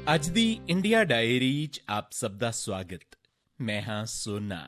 ਅੱਜ ਦੀ India diary 'ਚ ਆਪ ਸਭ ਦਾ ਸਵਾਗਤ। ਮੈਂ ਹਾਂ ਸੋਨਾ।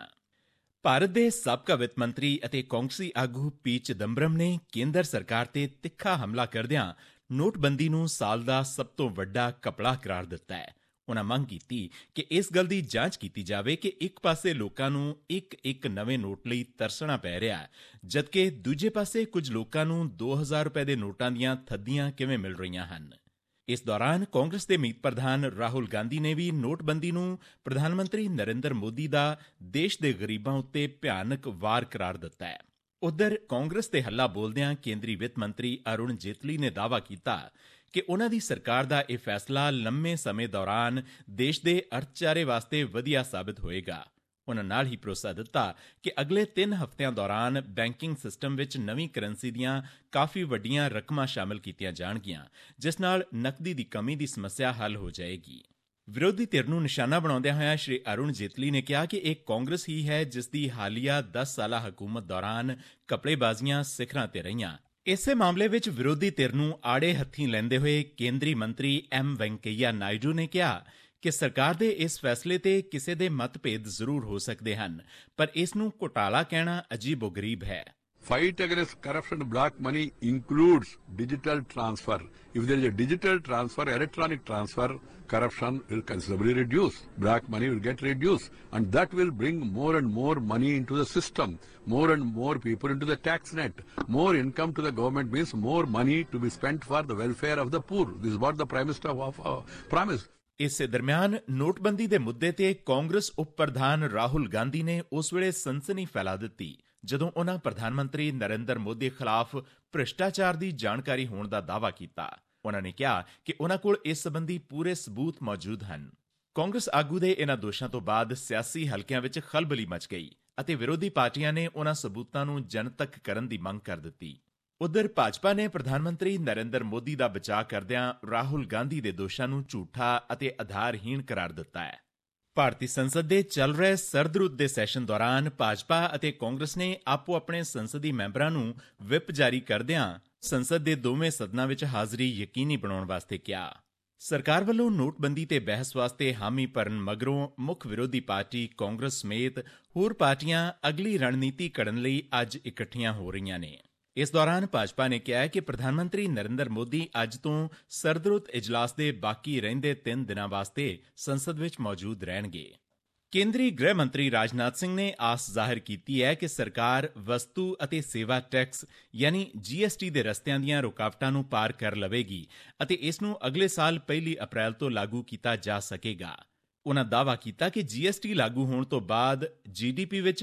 ਭਾਰਤ ਦੇ ਸਾਬਕਾ ਵਿੱਤ ਮੰਤਰੀ ਅਤੇ ਕਾਂਗਰਸੀ ਆਗੂ ਪੀ ਚਿਦੰਬਰਮ ਨੇ ਕੇਂਦਰ ਸਰਕਾਰ ਤੇ ਤਿੱਖਾ ਹਮਲਾ ਕਰਦਿਆਂ ਨੋਟਬੰਦੀ ਨੂੰ ਸਾਲ ਦਾ ਸਭ ਤੋਂ ਵੱਡਾ ਘਪਲਾ ਕਰਾਰ ਦਿੱਤਾ ਹੈ। ਉਨ੍ਹਾਂ ਮੰਗ ਕੀਤੀ ਕਿ ਇਸ ਗੱਲ ਦੀ ਜਾਂਚ ਕੀਤੀ ਜਾਵੇ ਕਿ ਇੱਕ ਪਾਸੇ ਲੋਕਾਂ ਨੂੰ ਇੱਕ ਨਵੇਂ ਨੋਟ ਲਈ ਤਰਸਣਾ ਪੈ ਰਿਹਾ, ਜਦਕਿ ਦੂਜੇ ਪਾਸੇ ਕੁਝ ਲੋਕਾਂ ਨੂੰ 2000 ਰੁਪਏ ਦੇ ਨੋਟਾਂ ਦੀਆਂ ਥੱਦੀਆਂ ਕਿਵੇਂ ਮਿਲ ਰਹੀਆਂ ਹਨ। ਇਸ ਦੌਰਾਨ ਕਾਂਗਰਸ ਦੇ ਮੀਤ ਪ੍ਰਧਾਨ ਰਾਹੁਲ ਗਾਂਧੀ ਨੇ ਵੀ ਨੋਟਬੰਦੀ ਨੂੰ ਪ੍ਰਧਾਨ ਮੰਤਰੀ ਨਰਿੰਦਰ ਮੋਦੀ ਦਾ ਦੇਸ਼ ਦੇ ਗਰੀਬਾਂ ਉੱਤੇ ਭਿਆਨਕ ਵਾਰ ਕਰਾਰ ਦਿੱਤਾ ਹੈ। ਉਧਰ ਕਾਂਗਰਸ ਦੇ ਹੱਲਾ ਬੋਲਦਿਆਂ ਕੇਂਦਰੀ ਵਿੱਤ ਮੰਤਰੀ ਅਰੁਣ ਜੇਤਲੀ ਨੇ ਦਾਅਵਾ ਕੀਤਾ ਕਿ ਉਨ੍ਹਾਂ ਦੀ ਸਰਕਾਰ ਦਾ ਇਹ ਫੈਸਲਾ ਲੰਮੇ ਸਮੇਂ ਦੌਰਾਨ ਦੇਸ਼ ਦੇ ਅਰਥਚਾਰੇ ਵਾਸਤੇ ਵਧੀਆ ਸਾਬਿਤ ਹੋਏਗਾ। ਉਨ੍ਹਾਂ ਨਾਲ ਹੀ ਭਰੋਸਾ ਦਿੱਤਾ ਕਿ ਅਗਲੇ 3 ਹਫ਼ਤਿਆਂ ਦੌਰਾਨ ਬੈਂਕਿੰਗ ਸਿਸਟਮ ਵਿੱਚ ਨਵੀਂ ਕਰੰਸੀ ਦੀਆਂ ਕਾਫੀ ਵੱਡੀਆਂ ਰਕਮਾਂ ਸ਼ਾਮਲ ਕੀਤੀਆਂ ਜਾਣਗੀਆਂ, ਜਿਸ ਨਾਲ ਨਕਦੀ ਦੀ ਕਮੀ ਦੀ ਸਮੱਸਿਆ ਹੱਲ ਹੋ ਜਾਏਗੀ। ਵਿਰੋਧੀ ਧਿਰ ਨੂੰ ਨਿਸ਼ਾਨਾ ਬਣਾਉਂਦਿਆਂ ਹੋਇਆ ਸ਼੍ਰੀ ਅਰੁਣ ਜੇਤਲੀ ਨੇ ਕਿਹਾ ਕਿ ਇਹ ਕਾਂਗਰਸ ਹੀ ਹੈ ਜਿਸ ਦੀ ਹਾਲੀਆ 10 ਸਾਲਾ ਹਕੂਮਤ ਦੌਰਾਨ ਘਪਲੇਬਾਜ਼ੀਆਂ ਸਿਖਰਾਂ ਤੇ ਰਹੀਆਂ। ਇਸੇ ਮਾਮਲੇ ਵਿੱਚ ਵਿਰੋਧੀ ਧਿਰ ਨੂੰ ਆੜੇ ਹੱਥੀਂ ਲੈਂਦੇ ਹੋਏ ਕੇਂਦਰੀ ਮੰਤਰੀ ਐਮ ਵੈਂਕਈਆ ਨਾਇਡੂ ਨੇ ਕਿਹਾ ਕਿ ਸਰਕਾਰ ਦੇ ਇਸ ਫੈਸਲੇ ਤੇ ਕਿਸੇ ਦੇ ਮਤਭੇਦ ਜ਼ਰੂਰ ਹੋ ਸਕਦੇ ਹਨ, ਪਰ ਇਸ ਨੂੰ ਘੁਟਾਲਾ ਕਹਿਣਾ ਅਜੀਬੋ-ਗਰੀਬ ਹੈ। Fight against corruption, black money includes digital transfer. If there is a digital transfer, electronic transfer, corruption will considerably reduce. Black money will get reduced. And that will bring more and more money into the system. More and more people into the tax net. More income to the government means more money to be spent for the welfare of the poor. This is what the Prime Minister promised. ਇਸੇ ਦਰਮਿਆਨ ਨੋਟਬੰਦੀ ਦੇ ਮੁੱਦੇ ਤੇ ਕਾਂਗਰਸ ਉਪ ਪ੍ਰਧਾਨ ਰਾਹੁਲ ਗਾਂਧੀ ਨੇ ਉਸ ਵੇਲੇ ਸਨਸਨੀ ਫੈਲਾ ਦਿੱਤੀ ਜਦੋਂ ਉਨ੍ਹਾਂ ਪ੍ਰਧਾਨ ਮੰਤਰੀ ਨਰਿੰਦਰ ਮੋਦੀ ਖਿਲਾਫ ਭ੍ਰਿਸ਼ਟਾਚਾਰ ਦੀ ਜਾਣਕਾਰੀ ਹੋਣ ਦਾ ਦਾਅਵਾ ਕੀਤਾ। ਉਨ੍ਹਾਂ ਨੇ ਕਿਹਾ ਕਿ ਉਨ੍ਹਾਂ ਕੋਲ ਇਸ ਸੰਬੰਧੀ ਪੂਰੇ ਸਬੂਤ ਮੌਜੂਦ ਹਨ। ਕਾਂਗਰਸ ਆਗੂ ਦੇ ਇਨ੍ਹਾਂ ਦੋਸ਼ਾਂ ਤੋਂ ਬਾਅਦ ਸਿਆਸੀ ਹਲਕਿਆਂ ਵਿੱਚ ਖਲਬਲੀ ਮਚ ਗਈ ਅਤੇ ਵਿਰੋਧੀ ਪਾਰਟੀਆਂ ਨੇ ਉਨ੍ਹਾਂ ਸਬੂਤਾਂ ਨੂੰ ਜਨਤਕ ਕਰਨ ਦੀ ਮੰਗ ਕਰ ਦਿੱਤੀ। ਉਧਰ ਭਾਜਪਾ ਨੇ ਪ੍ਰਧਾਨ ਮੰਤਰੀ ਨਰਿੰਦਰ ਮੋਦੀ ਦਾ ਬਚਾਅ ਕਰਦਿਆਂ ਰਾਹੁਲ ਗਾਂਧੀ ਦੇ ਦੋਸ਼ਾਂ ਨੂੰ ਝੂਠਾ ਅਤੇ ਆਧਾਰਹੀਣ ਕਰਾਰ ਦਿੱਤਾ ਹੈ। ਭਾਰਤੀ ਸੰਸਦ ਦੇ ਚੱਲ ਰਹੇ ਸਰਦ-ਰੁੱਤ ਦੇ ਸੈਸ਼ਨ ਦੌਰਾਨ ਭਾਜਪਾ ਅਤੇ ਕਾਂਗਰਸ ਨੇ ਆਪੋ ਆਪਣੇ ਸੰਸਦੀ ਮੈਂਬਰਾਂ ਨੂੰ ਵਿਪ ਜਾਰੀ ਕਰਦਿਆਂ ਸੰਸਦ ਦੇ ਦੋਵੇਂ ਸਦਨਾਂ ਵਿੱਚ ਹਾਜ਼ਰੀ ਯਕੀਨੀ ਬਣਾਉਣ ਵਾਸਤੇ ਕਿਹਾ। ਸਰਕਾਰ ਵੱਲੋਂ ਨੋਟਬੰਦੀ ਤੇ ਬਹਿਸ ਵਾਸਤੇ ਹਾਮੀ ਭਰਨ ਮਗਰੋਂ ਮੁੱਖ ਵਿਰੋਧੀ ਪਾਰਟੀ ਕਾਂਗਰਸ ਸਮੇਤ ਹੋਰ ਪਾਰਟੀਆਂ ਅਗਲੀ ਰਣਨੀਤੀ ਘੜਨ ਲਈ ਅੱਜ ਇਕੱਠੀਆਂ ਹੋ ਰਹੀਆਂ ਨੇ। ਇਸ ਦੌਰਾਨ ਭਾਜਪਾ ਨੇ ਕਿਹਾ ਕਿ ਪ੍ਰਧਾਨ ਮੰਤਰੀ ਨਰਿੰਦਰ ਮੋਦੀ ਅੱਜ ਤੋਂ ਸਰਦ-ਰੁੱਤ ਇਜਲਾਸ ਦੇ ਬਾਕੀ ਰਹਿੰਦੇ 3 ਦਿਨਾਂ ਵਾਸਤੇ ਸੰਸਦ ਵਿੱਚ ਮੌਜੂਦ ਰਹਿਣਗੇ। ਕੇਂਦਰੀ ਗ੍ਰਹਿ ਮੰਤਰੀ ਰਾਜਨਾਥ ਸਿੰਘ ਨੇ ਆਸ ਜ਼ਾਹਿਰ ਕੀਤੀ ਹੈ ਕਿ ਸਰਕਾਰ ਵਸਤੂ ਅਤੇ ਸੇਵਾ ਟੈਕਸ ਯਾਨੀ GST ਦੇ ਰਸਤਿਆਂ ਦੀਆਂ ਰੁਕਾਵਟਾਂ ਨੂੰ ਪਾਰ ਕਰ ਲਵੇਗੀ ਅਤੇ ਇਸ ਨੂੰ ਅਗਲੇ ਸਾਲ 1 ਅਪ੍ਰੈਲ ਤੋਂ ਲਾਗੂ ਕੀਤਾ ਜਾ ਸਕੇਗਾ। ਉਨ੍ਹਾਂ ਦਾਅਵਾ ਕੀਤਾ ਕਿ GST ਲਾਗੂ ਹੋਣ ਤੋਂ ਬਾਅਦ GDP ਵਿੱਚ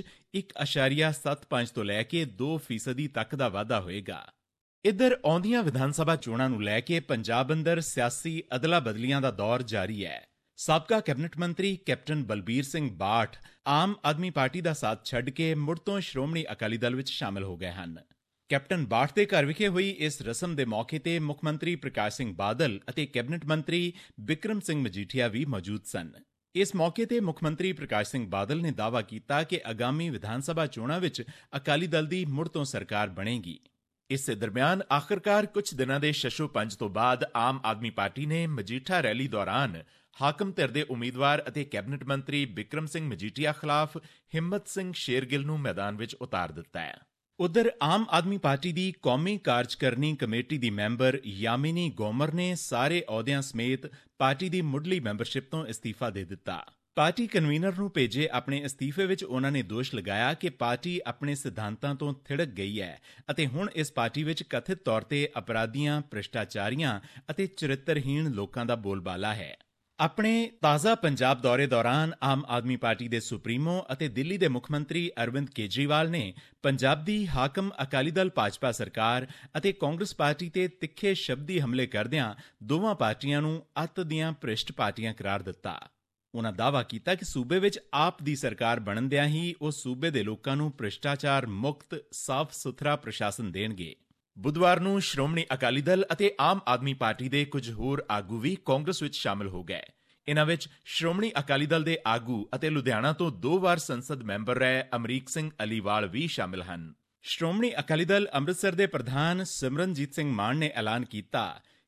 1.75 ਤੋਂ ਲੈ ਕੇ 2% ਤੱਕ ਦਾ ਵਾਧਾ ਹੋਏਗਾ। ਇੱਧਰ ਆਉਂਦੀਆਂ ਵਿਧਾਨ ਸਭਾ ਚੋਣਾਂ ਨੂੰ ਲੈ ਕੇ ਪੰਜਾਬ ਅੰਦਰ ਸਿਆਸੀ ਅਦਲਾ-ਬਦਲੀਆਂ ਦਾ ਦੌਰ ਜਾਰੀ ਹੈ। ਸਾਬਕਾ ਕੈਬਨਿਟ ਮੰਤਰੀ ਕੈਪਟਨ ਬਲਬੀਰ ਸਿੰਘ ਬਾਠ ਆਮ ਆਦਮੀ ਪਾਰਟੀ ਦਾ ਸਾਥ ਛੱਡ ਕੇ ਮੁੜ ਤੋਂ ਸ਼੍ਰੋਮਣੀ ਅਕਾਲੀ ਦਲ ਵਿੱਚ ਸ਼ਾਮਲ ਹੋ ਗਏ ਹਨ। ਕੈਪਟਨ ਬਾਠ ਦੇ ਘਰ ਵਿਖੇ ਹੋਈ ਇਸ ਰਸਮ ਦੇ ਮੌਕੇ ਤੇ ਮੁੱਖ ਮੰਤਰੀ ਪ੍ਰਕਾਸ਼ ਸਿੰਘ ਬਾਦਲ ਅਤੇ ਕੈਬਨਿਟ ਮੰਤਰੀ ਬਿਕਰਮ ਸਿੰਘ ਮਜੀਠੀਆ ਵੀ ਮੌਜੂਦ ਸਨ। ਇਸ ਮੌਕੇ ਤੇ ਮੁੱਖ ਮੰਤਰੀ ਪ੍ਰਕਾਸ਼ ਸਿੰਘ ਬਾਦਲ ਨੇ ਦਾਅਵਾ ਕੀਤਾ ਕਿ ਆਗਾਮੀ ਵਿਧਾਨ ਸਭਾ ਚੋਣਾਂ ਵਿੱਚ ਅਕਾਲੀ ਦਲ ਦੀ ਮੁੜ ਤੋਂ ਸਰਕਾਰ ਬਣੇਗੀ। ਇਸੇ ਦਰਮਿਆਨ ਆਖਰਕਾਰ ਕੁਝ ਦਿਨਾਂ ਦੇ ਸ਼ਸ਼ੋਪੰਜ ਤੋਂ ਬਾਅਦ ਆਮ ਆਦਮੀ ਪਾਰਟੀ ਨੇ ਮਜੀਠਾ ਰੈਲੀ ਦੌਰਾਨ ਹਾਕਮ ਧਿਰ ਦੇ ਉਮੀਦਵਾਰ ਅਤੇ ਕੈਬਨਿਟ ਮੰਤਰੀ ਬਿਕਰਮ ਸਿੰਘ ਮਜੀਠੀਆ ਖਿਲਾਫ ਹਿੰਮਤ ਸਿੰਘ ਸ਼ੇਰਗਿੱਲ ਨੂੰ ਮੈਦਾਨ ਵਿੱਚ ਉਤਾਰ ਦਿੱਤਾ ਹੈ। ਉਧਰ ਆਮ ਆਦਮੀ ਪਾਰਟੀ ਦੀ ਕੌਮੀ ਕਾਰਜਕਾਰਨੀ ਕਮੇਟੀ ਦੀ ਮੈਂਬਰ ਯਾਮਿਨੀ ਗੋਮਰ ਨੇ ਸਾਰੇ ਅਹੁਦਿਆਂ ਸਮੇਤ ਪਾਰਟੀ ਦੀ ਮੁੱਢਲੀ ਮੈਂਬਰਸ਼ਿਪ ਤੋਂ ਅਸਤੀਫਾ ਦੇ ਦਿੱਤਾ। ਪਾਰਟੀ ਕਨਵੀਨਰ ਨੂੰ ਭੇਜੇ ਆਪਣੇ ਅਸਤੀਫੇ ਵਿੱਚ ਉਨ੍ਹਾਂ ਨੇ ਦੋਸ਼ ਲਗਾਇਆ ਕਿ ਪਾਰਟੀ ਆਪਣੇ ਸਿਧਾਂਤਾਂ ਤੋਂ ਥਿੜਕ ਗਈ ਹੈ ਅਤੇ ਹੁਣ ਇਸ ਪਾਰਟੀ ਵਿੱਚ ਕਥਿਤ ਤੌਰ ਤੇ ਅਪਰਾਧੀਆਂ, ਭ੍ਰਿਸ਼ਟਾਚਾਰੀਆਂ ਅਤੇ ਚਰਿੱਤਰਹੀਣ ਲੋਕਾਂ ਦਾ ਬੋਲਬਾਲਾ ਹੈ। ਆਪਣੇ ਤਾਜ਼ਾ ਪੰਜਾਬ ਦੌਰੇ ਦੌਰਾਨ ਆਮ ਆਦਮੀ ਪਾਰਟੀ ਦੇ ਸੁਪਰੀਮੋ ਅਤੇ ਦਿੱਲੀ ਦੇ ਮੁੱਖ ਮੰਤਰੀ ਅਰਵਿੰਦ ਕੇਜਰੀਵਾਲ ਨੇ ਪੰਜਾਬ ਦੀ ਹਾਕਮ ਅਕਾਲੀ ਦਲ ਭਾਜਪਾ ਸਰਕਾਰ ਅਤੇ ਕਾਂਗਰਸ ਪਾਰਟੀ ਤੇ ਤਿੱਖੇ ਸ਼ਬਦੀ ਹਮਲੇ ਕਰਦਿਆਂ ਦੋਵਾਂ ਪਾਰਟੀਆਂ ਨੂੰ ਅੱਤ ਦੀਆਂ ਭ੍ਰਿਸ਼ਟ ਪਾਰਟੀਆਂ ਕਰਾਰ ਦਿੱਤਾ। ਉਨ੍ਹਾਂ ਦਾਅਵਾ ਕੀਤਾ ਕਿ ਸੂਬੇ ਵਿੱਚ ਆਪ ਦੀ ਸਰਕਾਰ ਬਣਦਿਆਂ ਹੀ ਉਹ ਸੂਬੇ ਦੇ ਲੋਕਾਂ ਨੂੰ ਭ੍ਰਿਸ਼ਟਾਚਾਰ ਮੁਕਤ ਸਾਫ਼ ਸੁਥਰਾ ਪ੍ਰਸ਼ਾਸਨ ਦੇਣਗੇ। ਬੁੱਧਵਾਰ ਨੂੰ ਸ਼੍ਰੋਮਣੀ ਅਕਾਲੀ ਦਲ ਅਤੇ ਆਮ ਆਦਮੀ ਪਾਰਟੀ ਦੇ ਕੁਝ ਹੋਰ ਆਗੂ ਵੀ ਕਾਂਗਰਸ ਵਿੱਚ ਸ਼ਾਮਲ ਹੋ ਗਏ। ਇਨ੍ਹਾਂ ਵਿੱਚ ਸ਼੍ਰੋਮਣੀ ਅਕਾਲੀ ਦਲ ਦੇ ਆਗੂ ਅਤੇ ਲੁਧਿਆਣਾ ਤੋਂ 2 ਵਾਰ ਸੰਸਦ ਮੈਂਬਰ ਰਹੇ ਅਮਰੀਕ ਸਿੰਘ ਅਲੀਵਾਲ ਵੀ ਸ਼ਾਮਲ ਹਨ। ਸ਼੍ਰੋਮਣੀ ਅਕਾਲੀ ਦਲ ਅੰਮ੍ਰਿਤਸਰ ਦੇ ਪ੍ਰਧਾਨ ਸਿਮਰਨਜੀਤ ਸਿੰਘ ਮਾਨ ਨੇ ਐਲਾਨ ਕੀਤਾ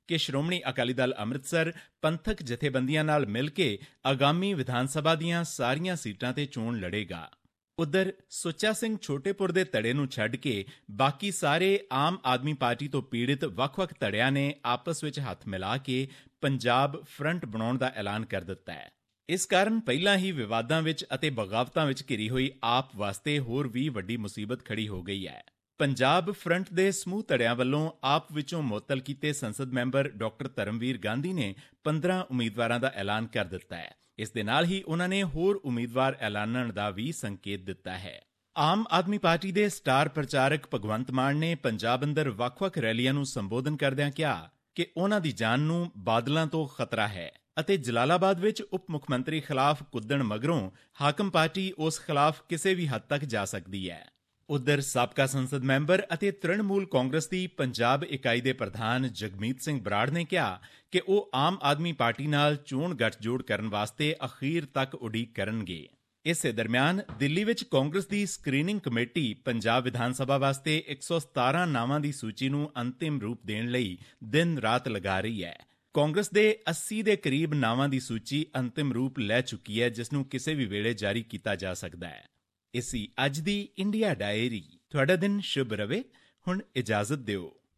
ਕਿ ਸ਼੍ਰੋਮਣੀ ਅਕਾਲੀ ਦਲ ਅੰਮ੍ਰਿਤਸਰ ਪੰਥਕ ਜਥੇਬੰਦੀਆਂ ਨਾਲ ਮਿਲ ਕੇ ਆਗਾਮੀ ਵਿਧਾਨ ਸਭਾ ਦੀਆਂ ਸਾਰੀਆਂ ਸੀਟਾਂ ਤੇ ਚੋਣ ਲੜੇਗਾ। ਉਧਰ ਸੁੱਚਾ ਸਿੰਘ ਛੋਟੇਪੁਰ ਦੇ ਧੜੇ ਨੂੰ ਛੱਡ ਕੇ ਬਾਕੀ ਸਾਰੇ ਆਮ ਆਦਮੀ ਪਾਰਟੀ ਤੋਂ ਪੀੜਿਤ ਵੱਖ-ਵੱਖ ਧੜਿਆਂ ਨੇ ਆਪਸ ਵਿੱਚ ਹੱਥ ਮਿਲਾ ਕੇ ਪੰਜਾਬ ਫਰੰਟ ਬਣਾਉਣ ਦਾ ਐਲਾਨ ਕਰ ਦਿੱਤਾ ਹੈ। ਇਸ ਕਾਰਨ ਪਹਿਲਾਂ ਹੀ ਵਿਵਾਦਾਂ ਵਿੱਚ ਅਤੇ ਬਗਾਵਤਾਂ ਵਿੱਚ ਘਿਰੀ ਹੋਈ ਆਪ ਵਾਸਤੇ ਹੋਰ ਵੀ ਵੱਡੀ ਮੁਸੀਬਤ ਖੜੀ ਹੋ ਗਈ ਹੈ। ਪੰਜਾਬ ਫਰੰਟ ਦੇ ਸਮੂਹ ਧੜਿਆਂ ਵੱਲੋਂ ਆਪ ਵਿੱਚੋਂ ਮੁਅੱਤਲ ਕੀਤੇ ਸੰਸਦ ਮੈਂਬਰ ਡਾਕਟਰ ਧਰਮਵੀਰ ਗਾਂਧੀ ਨੇ 15 ਉਮੀਦਵਾਰਾਂ ਦਾ ਐਲਾਨ ਕਰ ਦਿੱਤਾ ਹੈ। ਇਸ ਦੇ ਨਾਲ ਹੀ ਉਹਨਾਂ ਨੇ ਹੋਰ ਉਮੀਦਵਾਰ ਐਲਾਨਣ ਦਾ ਵੀ ਸੰਕੇਤ ਦਿੱਤਾ ਹੈ। ਆਮ ਆਦਮੀ ਪਾਰਟੀ ਦੇ ਸਟਾਰ ਪ੍ਰਚਾਰਕ ਭਗਵੰਤ ਮਾਨ ਨੇ ਪੰਜਾਬ ਅੰਦਰ ਵੱਖ-ਵੱਖ ਰੈਲੀਆਂ ਨੂੰ ਸੰਬੋਧਨ ਕਰਦਿਆਂ ਕਿਹਾ ਕਿ ਉਹਨਾਂ ਦੀ ਜਾਨ ਨੂੰ ਬਾਦਲਾਂ ਤੋਂ ਖਤਰਾ ਹੈ ਅਤੇ ਜਲਾਲਾਬਾਦ ਵਿੱਚ ਉਪ ਮੁੱਖ ਮੰਤਰੀ ਖਿਲਾਫ ਕੁੱਦਣ ਮਗਰੋਂ ਹਾਕਮ ਪਾਰਟੀ ਉਸ ਖਿਲਾਫ ਕਿਸੇ ਵੀ ਹੱਦ ਤੱਕ ਜਾ ਸਕਦੀ ਹੈ। ਉਧਰ ਸਾਬਕਾ ਸੰਸਦ ਮੈਂਬਰ ਅਤੇ ਤ੍ਰਿਣਮੂਲ ਕਾਂਗਰਸ ਦੀ ਪੰਜਾਬ ਇਕਾਈ ਦੇ ਪ੍ਰਧਾਨ ਜਗਮੀਤ ਸਿੰਘ ਬਰਾੜ ਨੇ ਕਿਹਾ ਕਿ ਉਹ ਆਮ ਆਦਮੀ ਪਾਰਟੀ ਨਾਲ ਚੋਣ ਗੱਠਜੋੜ ਕਰਨ ਵਾਸਤੇ ਅਖੀਰ ਤੱਕ ਉਡੀਕ ਕਰਨਗੇ। ਇਸੇ ਦਰਮਿਆਨ ਦਿੱਲੀ ਵਿੱਚ ਕਾਂਗਰਸ ਦੀ ਸਕਰੀਨਿੰਗ ਕਮੇਟੀ ਪੰਜਾਬ ਵਿਧਾਨ ਸਭਾ ਵਾਸਤੇ 117 ਨਾਵਾਂ ਦੀ ਸੂਚੀ ਨੂੰ ਅੰਤਿਮ ਰੂਪ ਦੇਣ ਲਈ ਦਿਨ-ਰਾਤ ਲਗਾ ਰਹੀ ਹੈ। ਕਾਂਗਰਸ ਦੇ 80 ਦੇ ਕਰੀਬ ਨਾਵਾਂ ਦੀ ਸੂਚੀ ਅੰਤਿਮ ਰੂਪ ਲੈ ਚੁੱਕੀ ਹੈ, ਜਿਸ ਨੂੰ ਕਿਸੇ ਵੀ ਵੇਲੇ ਜਾਰੀ ਕੀਤਾ ਜਾ ਸਕਦਾ ਹੈ। ਇਸੀ ਅੱਜ ਦੀ ਇੰਡੀਆ ਡਾਇਰੀ। ਤੁਹਾਡਾ ਦਿਨ ਸ਼ੁਭ ਰਵੇ। ਹੁਣ ਇਜਾਜ਼ਤ ਦਿਓ।